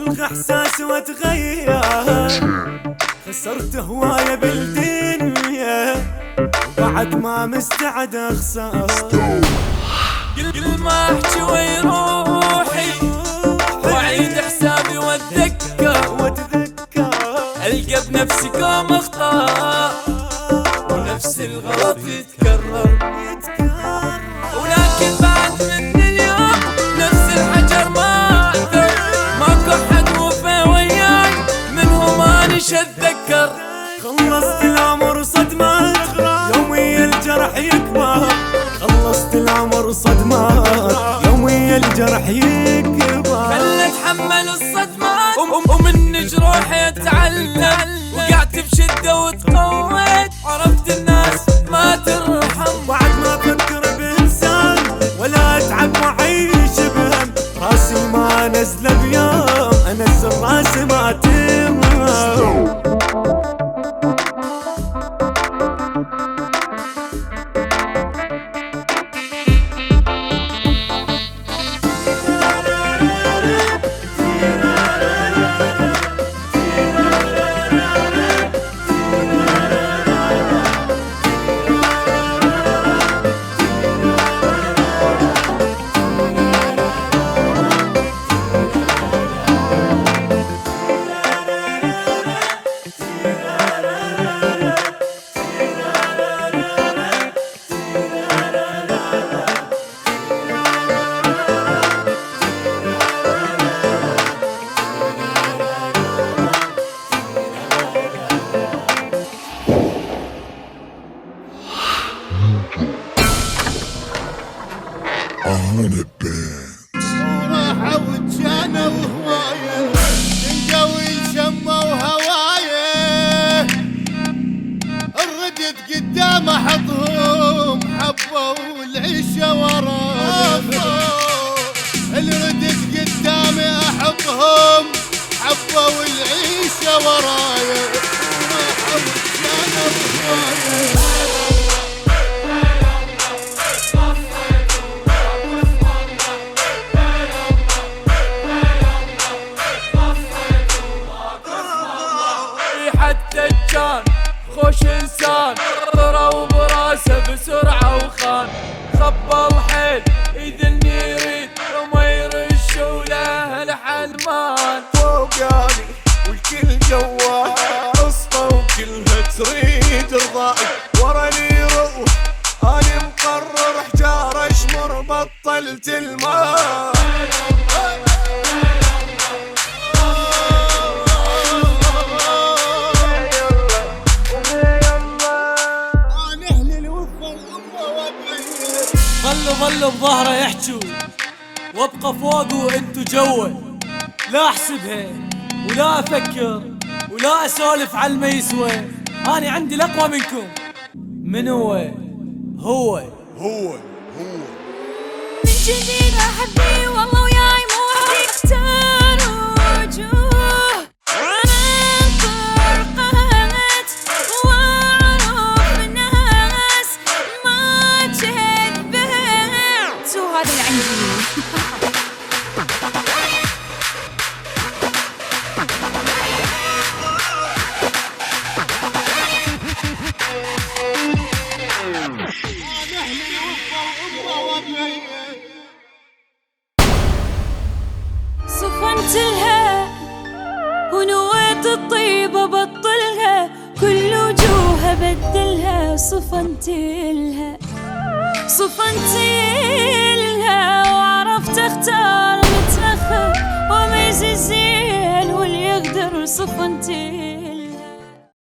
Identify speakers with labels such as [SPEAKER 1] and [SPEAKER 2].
[SPEAKER 1] الغى احساسي واتغير، خسرت هواية بالدنيا وبعد ما مستعد اخسر.
[SPEAKER 2] كل ما احكي ويروحي واعيد حسابي واتذكر القى بنفسي كم اخطاء ونفس الغلط يتكرر. ولكن بعد من اليوم نفس الحجر ما اثر، ماكو حد وفى وياي منهم اني اتذكر.
[SPEAKER 1] خلصت العمر صدمات يومي الجرح يكبر، خلصت العمر صدمات يومي الجرح يكبر.
[SPEAKER 2] خلي اتحمل الصدمات ومن جروحي اتعلم، وقعت بشدة وتقويت عرفت الناس ما ترحم.
[SPEAKER 1] بعد ما افكر بانسان ولا اتعب واعيش بهم، راسي ما نزل بيوم انزل راسي ما تم.
[SPEAKER 3] وراحة وجانا وهواية تنقوي شمة وهواية، الردت قدام احطهم حبة والعيشة ورايا، الردت قدامي احطهم حبة والعيشة ورايا. وراحة وجانا وهواية
[SPEAKER 2] حتى كان خوش انسان ضرب براسه بسرعة وخان، خبى الحيل يذلني يريد وما يرش وله الحلمان.
[SPEAKER 3] فوقاني والكل جواه قصة وكلها تريد رضائي، وراني روح اني مقرر حجار اشمر بطلت الماء.
[SPEAKER 4] ظلوا بظهره يحجوا وابقى فوق وانتو جوا، لا احسبها ولا افكر ولا اسولف على الما يسوى. اني عندي الاقوى منكم. من هو
[SPEAKER 5] من جديد احبي والله وياي مو اختار وجوه، انا انطرقت واعرف ناس ما كذبت، وهذا اللي عندي. صفنت لها ونويت الطيبة بطلها، كل وجوهها بدلها. صفنت لها